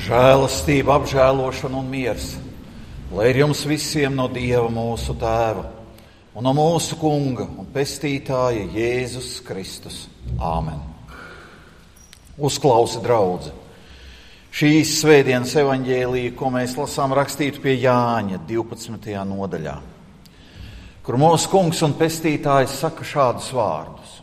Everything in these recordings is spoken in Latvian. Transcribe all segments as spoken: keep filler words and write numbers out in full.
Žēlastība, apžēlošana un miers, lai ir jums visiem no Dieva mūsu Tēva un no mūsu Kunga un Pestītāja Jēzus Kristus. Āmen. Uzklausi, draudze, šīs svētdienas evaņģēlija, ko mēs lasām rakstītu pie Jāņa divpadsmitajā nodaļā, kur mūsu Kungs un Pestītājs saka šādus vārdus.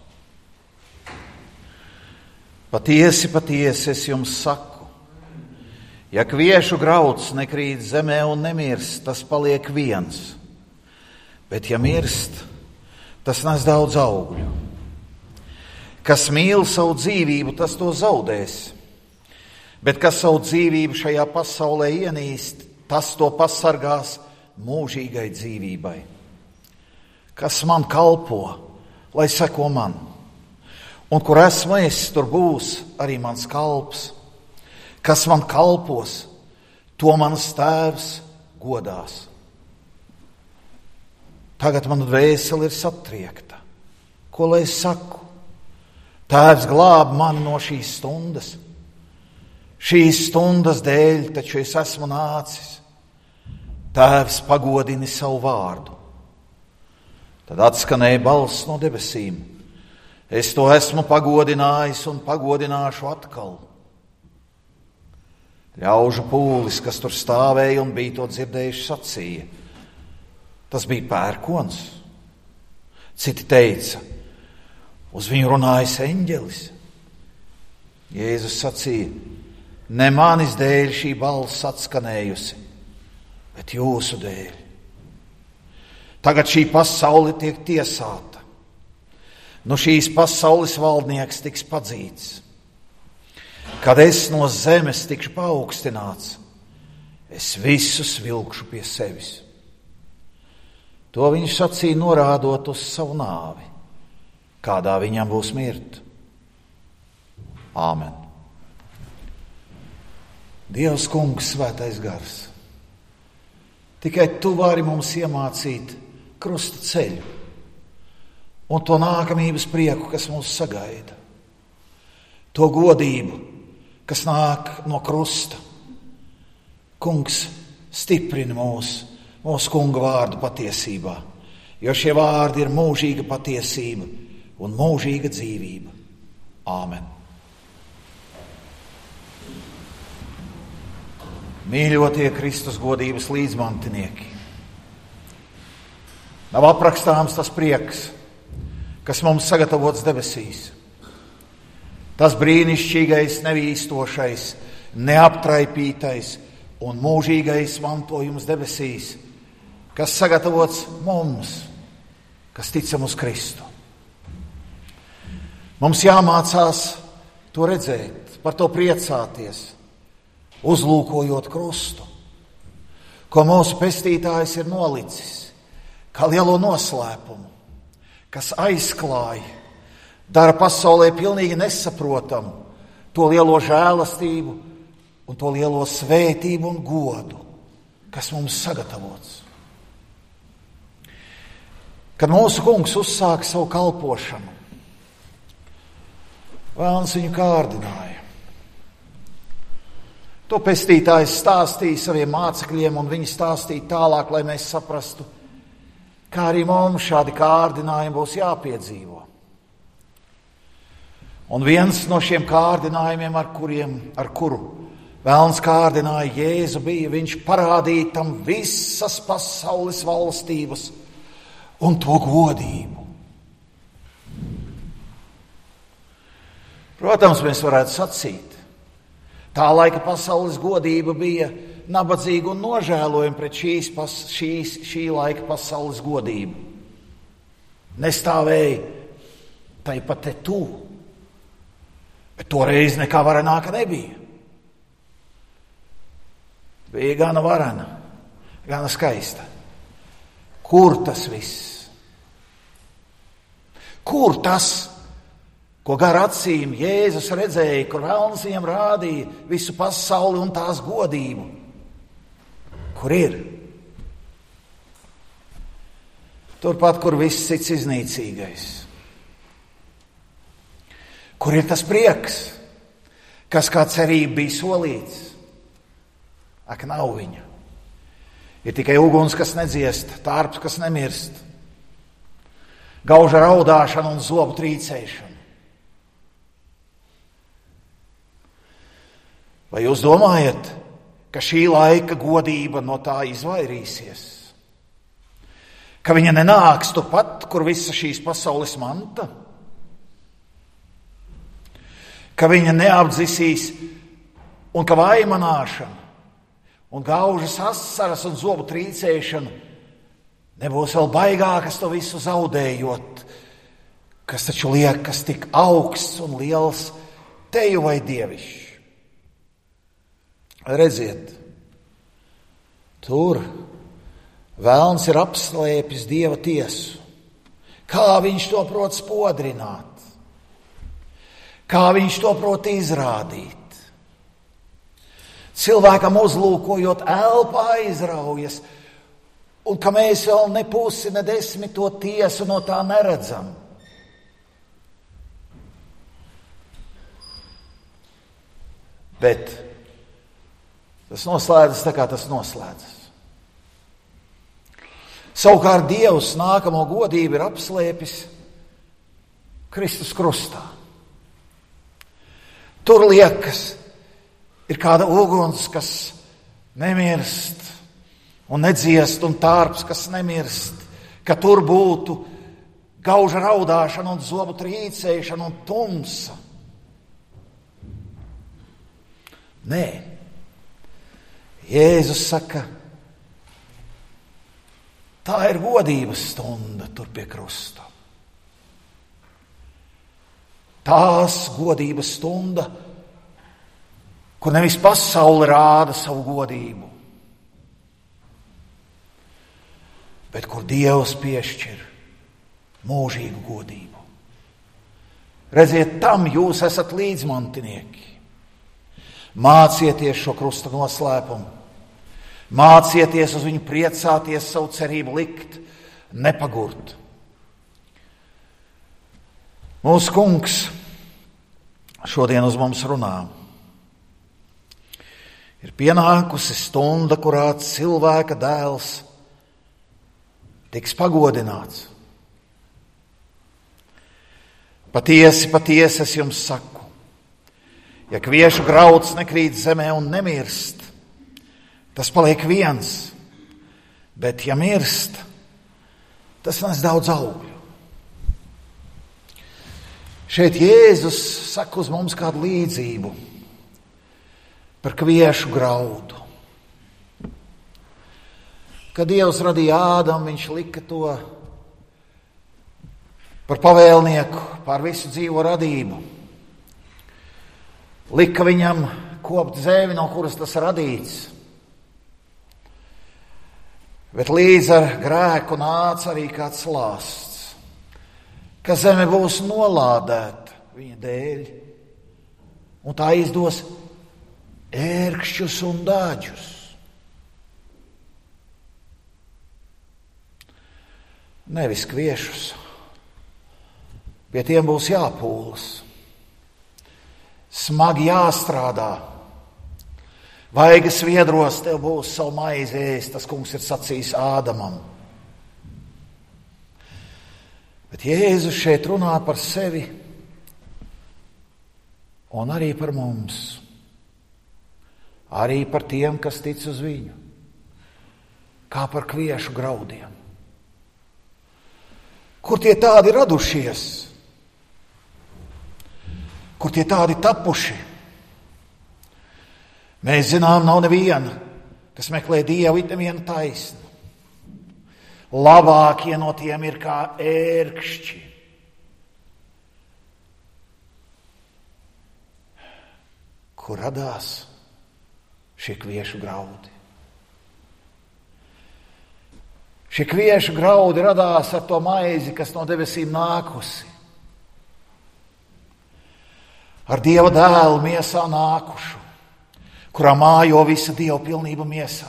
Patiesi, patiesi, es jums saku, ja kviešu grauds nekrīt zemē un nemirst, tas paliek viens. Bet ja mirst, tas nes daudz augļu. Kas mīl savu dzīvību, tas to zaudēs. Bet kas savu dzīvību šajā pasaulē ienīst, tas to pasargās mūžīgai dzīvībai. Kas man kalpo, lai seko man. Un kur esmu es, tur būs arī mans kalps. Kas man kalpos, to mans Tēvs godās. Tagad man dvēsele ir satriekta. Ko lai es saku? Tēvs glāb mani no šīs stundas. Šīs stundas dēļ taču es esmu nācis. Tēvs pagodini savu vārdu. Tad atskanēja balss no debesīm. Es to esmu pagodinājis un pagodināšu atkal. Ļaužu pūlis, kas tur stāvēja un bija to dzirdējuši, sacīja. Tas bija pērkons. Citi teica, uz viņu runājis eņģelis. Jēzus sacīja, ne manis dēļ šī balss atskanējusi, bet jūsu dēļ. Tagad šī pasaule tiek tiesāta. No šīs pasaules valdnieks tiks padzīts. Kad es no zemes tikšu paaugstināts, es visus vilkšu pie sevis. To viņš sacīja norādot uz savu nāvi, kādā viņam būs mirt. Āmen. Dievs, Kungs, Svētais Gars, tikai Tu vari mums iemācīt krusta ceļu un to nākamības prieku, kas mūs sagaida. To godību, kas nāk no krusta. Kungs, stiprini mūs, mūsu Kunga vārdu patiesībā, jo šie vārdi ir mūžīga patiesība un mūžīga dzīvība. Āmen. Mīļotie Kristus godības līdzmantinieki, nav aprakstāms tas prieks, kas mums sagatavots debesīs. Tas brīnišķīgais, nevīstošais, neaptraipītais un mūžīgais mantojums debesīs, kas sagatavots mums, kas ticam uz Kristu. Mums jāmācās to redzēt, par to priecāties, uzlūkojot krustu, ko mūsu Pestītājs ir nolicis, kā lielo noslēpumu, kas aizklāja, dara pasaulē pilnīgi nesaprotamu to lielo žēlastību un to lielo svētību un godu, kas mums sagatavots. Kad mūsu Kungs uzsāka savu kalpošanu, vēlns viņu kārdināja. To Pestītājs stāstīja saviem mācekļiem, un viņi stāstīja tālāk, lai mēs saprastu, kā arī mums šādi kārdinājumi būs jāpiedzīvo. Un viens no šiem kārdinājumiem, ar, kuriem, ar kuru vēlns kārdināja Jēzu, bija, viņš parādīja tam visas pasaules valstības un to godību. Protams, mēs varētu sacīt, tā laika pasaules godība bija nabadzīga un nožēlojama pret šīs, pas, šīs, šī laika pasaules godību. Nestāvēja tai pat te tuvu. Bet toreiz nekā varenāka nebija. Bija gana varena, gana skaista. Kur tas viss? Kur tas, ko gar acīm Jēzus redzēja, kur vēlns viņam rādīja visu pasauli un tās godību? Kur ir? Turpat, kur viss cits iznīcīgais. Kur ir tas prieks, kas kā cerība bija solīts? Ak, nav viņa. Ir tikai uguns, kas nedziest, tārps, kas nemirst, gauža raudāšana un zobu trīcēšana. Vai jūs domājat, ka šī laika godība no tā izvairīsies? Ka viņa nenāks turpat, kur visa šīs pasaules manta? Ka viņa neapdzisīs un ka vaimanāšana un gaužas asaras un zobu trīcēšana nebūs vēl baigākas to visu zaudējot, kas taču liekas tik augsts un liels teju vai dievišķi. Redziet, tur velns ir apslēpis Dieva tiesu. Kā viņš to prot spodrināt? Kā viņš to prot izrādīt? Cilvēkam uzlūkojot elpa aizraujas, un ka mēs vēl ne pusi, ne desmito tiesu no tā neredzam. Bet tas noslēdzas tā, kā tas noslēdzas. Savukārt Dievs nākamo godību ir apslēpis Kristus krustā. Tur liekas, ir kāda uguns, kas nemirst un nedziest, un tārps, kas nemirst, ka tur būtu gauža raudāšana un zobu trīcēšana un tumsa. Nē. Jēzus saka, tā ir godības stunda tur pie krusta. Tās godības stunda, kur nevis pasaule rāda savu godību, bet kur Dievs piešķir mūžīgu godību. Redziet, tam jūs esat līdzmantinieki. Mācieties šo krusta noslēpumu. Mācieties uz viņu priecāties, savu cerību likt, nepagurt. Mūsu kungs šodien uz mums runā. Ir pienākusi stunda, kurā cilvēka dēls tiks pagodināts. Patiesi, patiesi es jums saku, ja kviešu grauds nekrīt zemē un nemirst, tas paliek viens, bet ja mirst, tas nes daudz augļu. Šeit Jēzus saka uz mums kādu līdzību par kviešu graudu. Kad Dievs radīja Ādamu, viņš lika to par pavēlnieku pār visu dzīvo radību. Lika viņam kopt zemi, no kuras tas radīts. Bet līdz ar grēku nāca arī kāds lāsts, ka zeme būs nolādēta viņa dēļ, un tā izdos ērkšķus un dāģus. Nevis kviešus, pie tiem būs jāpūlas, smagi jāstrādā. Vaigas viedros tev būs savu maizi ēst, tas kungs ir sacījis Ādamam. Bet Jēzus šeit runā par sevi un arī par mums. Arī par tiem, kas tic uz viņu. Kā par kviešu graudiem. Kur tie tādi radušies? Kur tie tādi tapuši? Mēs zinām, nav neviena, kas meklē Dievu, it neviena taisna. Labākie no tiem ir kā ērkšķi. Kur radās šie kviešu graudi? Šie kviešu graudi radās ar to maizi, kas no debesīm nākusi. Ar Dieva dēlu miesā nākušu, kurā mājo visa Dieva pilnība miesā.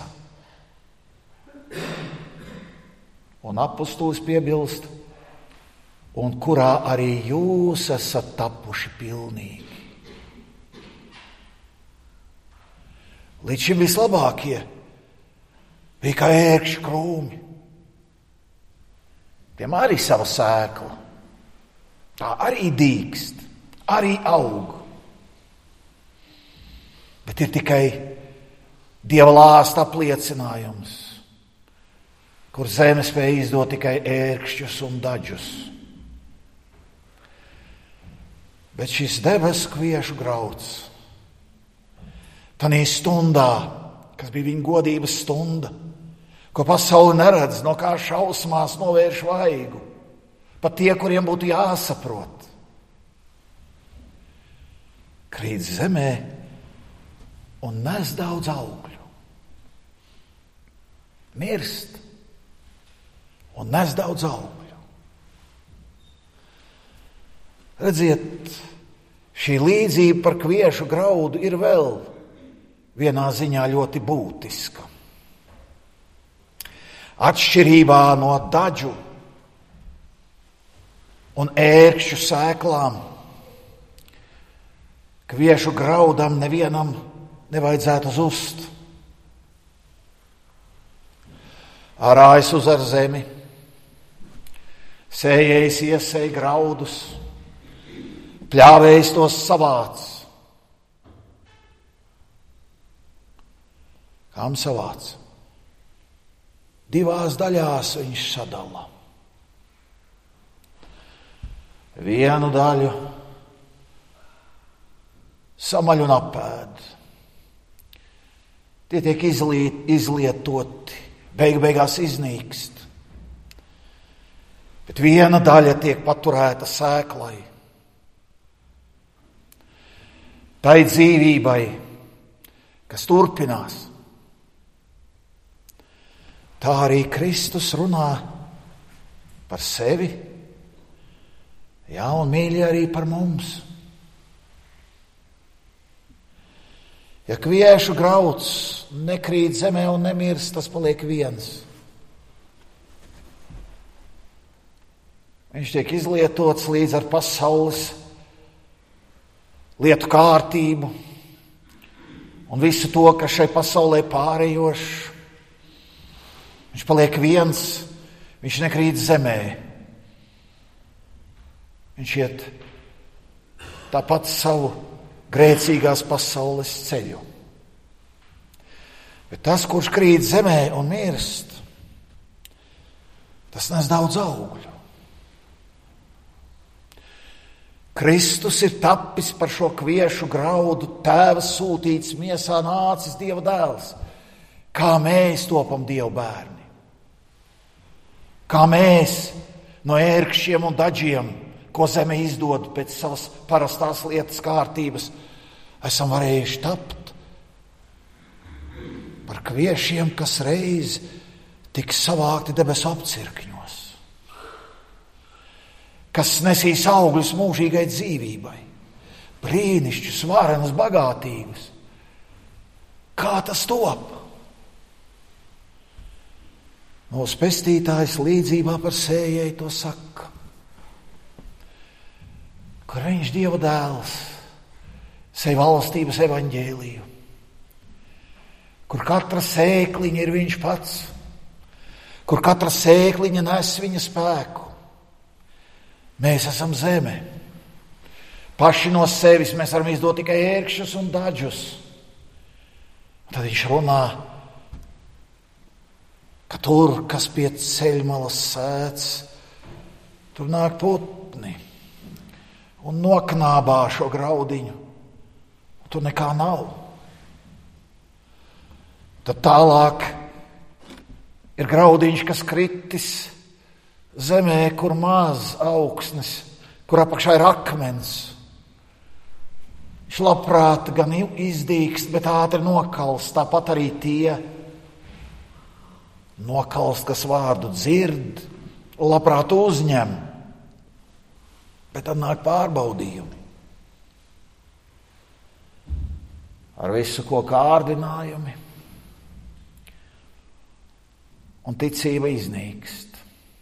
Un apustulis piebilst, un kurā arī jūs esat tapuši pilnīgi. līdz šim vislabākie bija kā ērkšķu krūmi. Tiem arī sava sēkla. Tā arī dīkst, arī aug. Bet ir tikai Dieva lāsta apliecinājums, kur zeme spēj izdot tikai ērkšķus un daļus. Bet šis debesu kviešu grauds, tanī stundā, kas bija viņa godības stunda, ko pasaule neredz, no kā šausmās novērš vaigu, pat tie, kuriem būtu jāsaprot, krīt zemē un nes daudz augļu. Mirst un nes daudz augļu. Redziet, šī līdzība par kviešu graudu ir vēl vienā ziņā ļoti būtiska. Atšķirībā no daļu un ērkšķu sēklām, kviešu graudam nevienam nevajadzētu zust. Ārājs uzar zemi, sējējs iesēj graudus, pļāvējs tos savāc. Kam savāc? Divās daļās viņš sadala. Vienu daļu samaļ un apēd. Tie tiek izliet, izlietoti, beig beigās iznīkst. Bet viena daļa tiek paturēta sēklai. Tai dzīvībai, kas turpinās. Tā arī Kristus runā par sevi, jā, un mīļi arī par mums. Ja kviešu grauds nekrīt zemē un nemirst, tas paliek viens. Viņš tiek izlietots līdz ar pasaules lietu kārtību un visu to, kas šai pasaulē pārējošs. Viņš paliek viens, viņš nekrīt zemē. Viņš iet tāpat savu grēcīgās pasaules ceļu. Bet tas, kurš krīt zemē un mirst, tas nes daudz augļu. Kristus ir tapis par šo kviešu graudu, Tēva sūtīts miesā nācis Dieva dēls. Kā mēs topam Dieva bērni? Kā mēs no ērkšķiem un daļiem, ko zeme izdod pēc savas parastās lietas kārtības, esam varējuši tapt par kviešiem, kas reiz tiks savākti debesu apcirkņos, kas nesīs augļus mūžīgai dzīvībai, brīnišķus, varenus, bagātīgus. Kā tas top? Mūsu pestītājs līdzībā par sējēju to saka, kur viņš Dieva dēls, sēj valstības evaņģēliju, kur katra sēkliņa ir viņš pats, kur katra sēkliņa nes viņa spēku. Mēs esam zeme. Paši no sevis mēs varam izdot tikai ērkšķus un daļus. Tad viņš runā, ka tur, kas pie ceļmalas sēdz, tur nāk putni un noknābā šo graudiņu. Tur nekā nav. Tad tālāk ir graudiņš, kas kritis zemē, kur maz augsnes, kur apakšā ir akmens. Viņš labprāt gan izdīkst, bet ātri nokalst. Tāpat arī tie nokalst, kas vārdu dzird, labprāt uzņem, bet tad nāk pārbaudījumi. Ar visu, ko kārdinājumi, un ticība iznīkst.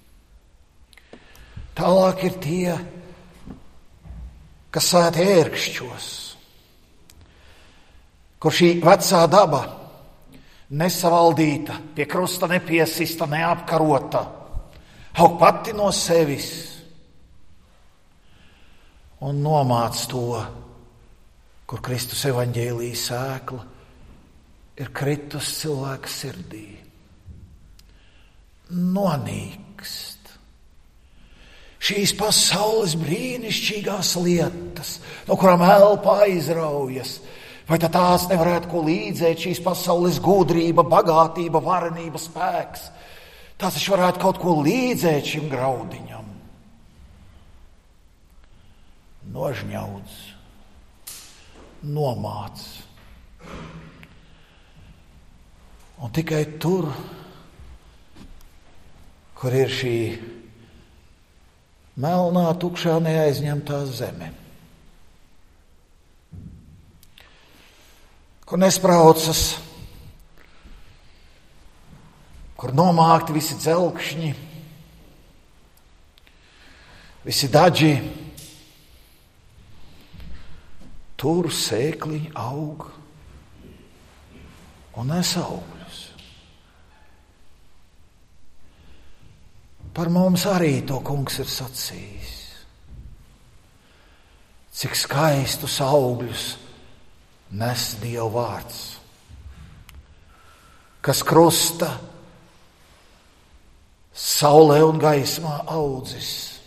Tālāk ir tie, kas sēt ērkšķos, kur šī vecā daba nesavaldīta, pie krusta nepiesista, neapkarota, aug pati no sevis un nomāc to, kur Kristus evaņģēlija sēkla ir kritus cilvēka sirdī. Nonīkst šīs pasaules brīnišķīgās lietas, no kurām elpa aizraujas, vai tad tās nevarētu ko līdzēt, šīs pasaules gudrība, bagātība, varenība, spēks. Tās taču varētu kaut ko līdzēt šim graudiņam. Nožņaudz, nomāc. Un tikai tur, kur ir šī melnā, tukšā, neaizņemtā zeme, kur nespraucas, kur nomākti visi dzelkšņi, visi daģi, tur sēkliņi aug un nes augļus. Par mums arī to kungs ir sacījis. Cik skaistus augļus nes Dieva vārds, kas krusta saulē un gaismā audzis,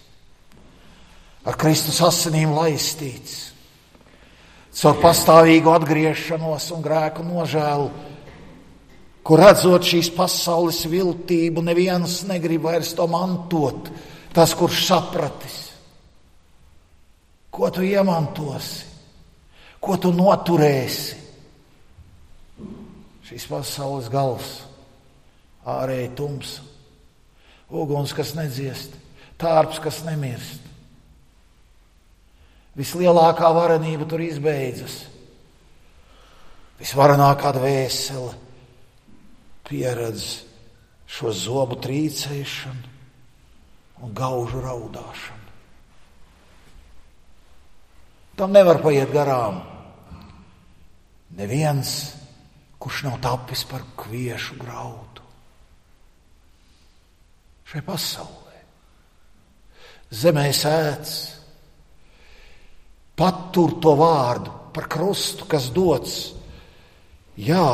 ar Kristus asinīm laistīts, caur pastāvīgu atgriešanos un grēku nožēlu, kur redzot šīs pasaules viltību, neviens negrib vairs to mantot, tas, kurš sapratis. Ko tu iemantosi? Ko tu noturēsi? Šīs pasaules gals, ārēji tums, uguns, kas nedziest, tārps, kas nemirst. Vislielākā varenība tur izbeidzas. Visvarenākā dvēsele pieredz šo zobu trīcēšanu un gaužu raudāšanu. Tam nevar paiet garām neviens, kurš nav tapis par kviešu graudu. Šai pasaulē zemē sēts, patur to vārdu par krustu, kas dots, jā,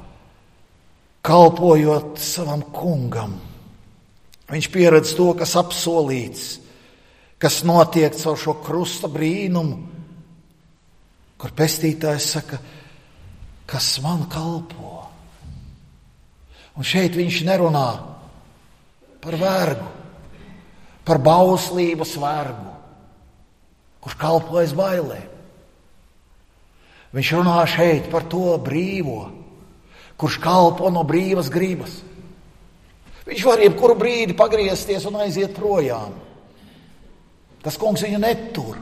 kalpojot savam kungam. Viņš pieredz to, kas apsolīts, kas notiek caur šo krusta brīnumu, kur pestītājs saka, kas man kalpo. Un šeit viņš nerunā par vergu, par bauslības vergu, kurš kalpojas bailēm. Viņš runā šeit par to brīvo, kurš kalpo no brīvas gribas. Viņš var jebkuru brīdi pagriezties un aiziet projām. Tas kungs viņu netur.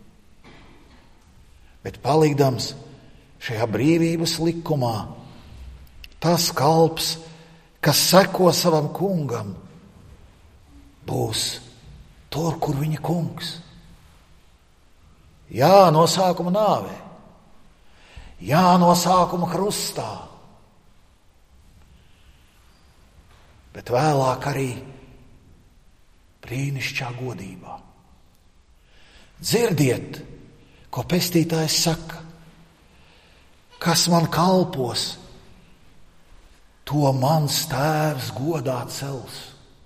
Bet palikdams šajā brīvības likumā, tas kalps, kas seko savam kungam, būs tur, kur viņa kungs. Jā, no sākuma nāvē. Jā, no sākuma krustā. Bet vēlāk arī brīnišķā godībā. Dzirdiet, ko pestītājs saka, kas man kalpos, to mans tēvs godā cels.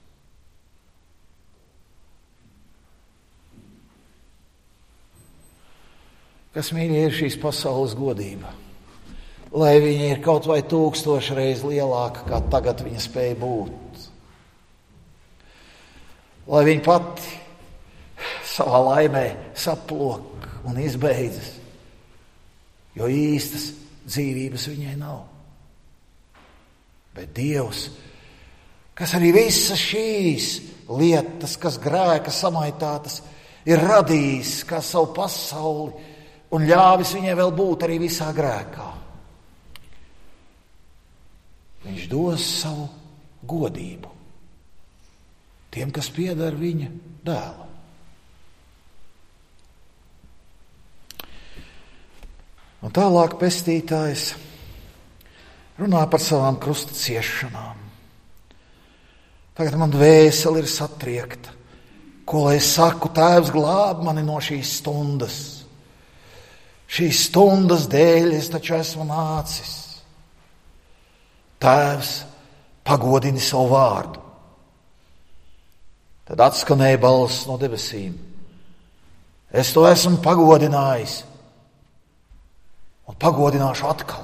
Kas, mīļie, ir šīs pasaules godība? Lai viņa ir kaut vai tūkstoši reiz lielāka, kā tagad viņa spēja būt. Lai viņa pati savā laimē saplok un izbeidzas, jo īstas dzīvības viņai nav. Bet Dievs, kas arī visas šīs lietas, kas grēka samaitātas, ir radījis kā savu pasauli un ļāvis viņai vēl būt arī visā grēkā. Viņš dos savu godību tiem, kas pieder viņa dēlam. Un tālāk pestītājs runā par savām krusta ciešanām. Tagad man dvēsele ir satriekta. Ko lai es saku, Tēvs, glāb mani no šīs stundas. Šīs stundas dēļ es taču esmu nācis. Tēvs, pagodini savu vārdu. Tad atskanēja balss no debesīm. Es to esmu pagodinājis un pagodināšu atkal.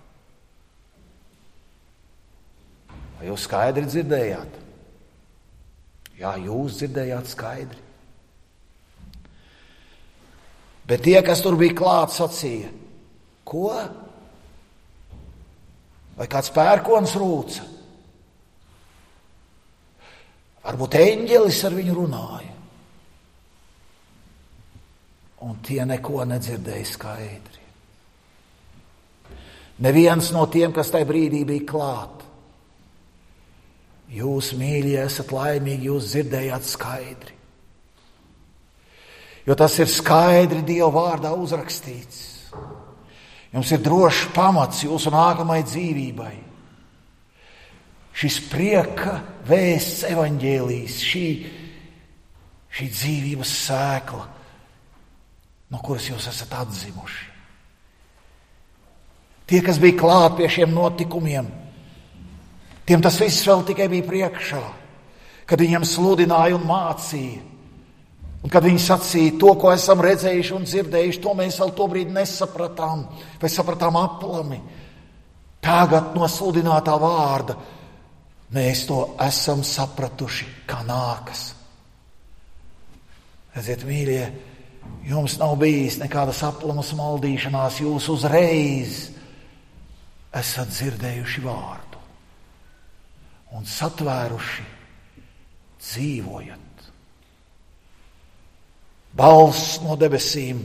Vai jūs skaidri dzirdējāt? Jā, jūs dzirdējāt skaidri. Bet tie, kas tur bija klāt, sacīja, ko? Vai kāds pērkons rūca? Varbūt eņģelis ar viņu runāja. Un tie neko nedzirdēja skaidri. Neviens no tiem, kas tajā brīdī bija klāt. Jūs, mīļie, esat laimīgi, jūs dzirdējāt skaidri. Jo tas ir skaidri Dieva vārdā uzrakstīts. Jums ir drošs pamats jūsu nākamai dzīvībai. Šis prieka vēsts evaņģēlijs, šī, šī dzīvības sēkla, no kuras jūs esat atzimuši. Tie, kas bija klāt pie šiem notikumiem, tiem tas viss vēl tikai bija priekšā, kad viņiem sludināja un mācīja. Un kad viņi sacīja, to, ko esam redzējuši un dzirdējuši, to mēs vēl to brīdi nesapratām, vai sapratām aplami. Tagad no sludinātā vārda mēs to esam sapratuši, kā nākas. Redziet, mīļie, jums nav bijis nekādas aplamas maldīšanās, jūs uzreiz esat dzirdējuši vārdu un satvēruši, dzīvojat. Balss no debesīm.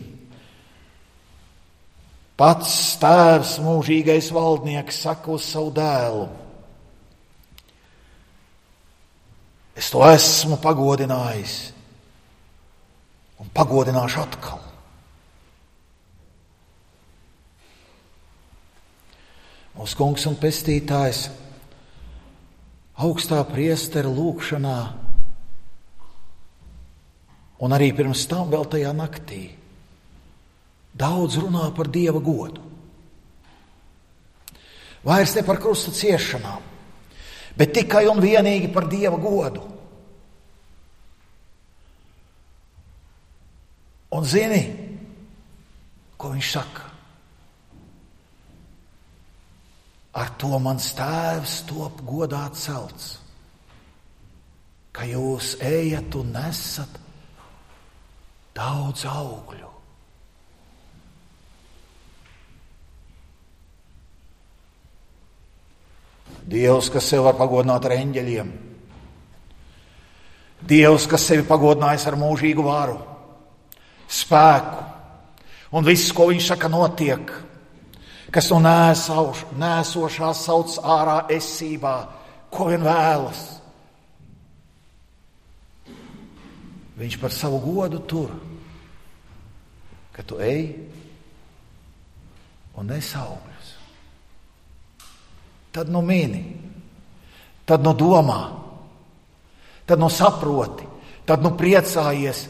Pats Tēvs, mūžīgais valdnieks, saka uz savu dēlu. Es to esmu pagodinājis un pagodināšu atkal. Mūsu kungs un pestītājs augstā priestera lūgšanā un arī pirms tam vēl tajā naktī daudz runā par Dieva godu. Vairs ne par krusta ciešanām, bet tikai un vienīgi par Dieva godu. Un zini, ko viņš saka? Ar to mans Tēvs top godā celts, ka jūs ejat un nesat daudz augļu. Dievs, kas sevi var pagodināt ar eņģeļiem. Dievs, kas sevi pagodinājis ar mūžīgu varu, spēku. Un viss, ko viņš saka, notiek. Kas no nēsauš, nēsošā sauc ārā esībā, ko vien vēlas. Viņš par savu godu tur, ka tu ej un nes augļus. Tad nu mini, tad nu domā, tad nu saproti, tad nu priecājies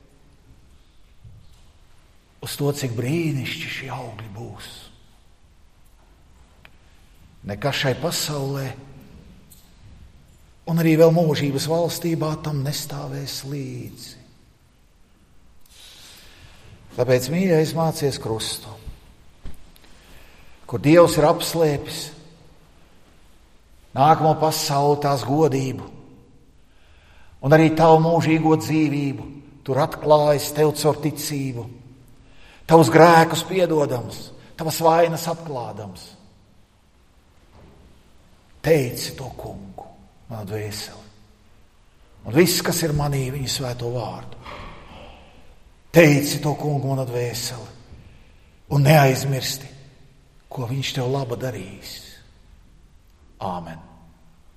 uz to, cik brīnišķi šie augļi būs. Nekas šai pasaulē un arī vēl mūžības valstībā tam nestāvēs līdzi. Tāpēc, mīļais, mācies krustu, kur Dievs ir apslēpis nākamo pasauli, tās godību un arī tavu mūžīgo dzīvību, tur atklājas tev caur ticību, tavus grēkus piedodams, tavas vainas atklādams. Teici to kungu, mana dvēseli, un viss, kas ir manī, viņa svēto vārdu. Teici to kungu, mana dvēseli, un neaizmirsti, ko viņš tev laba darījis. Āmen.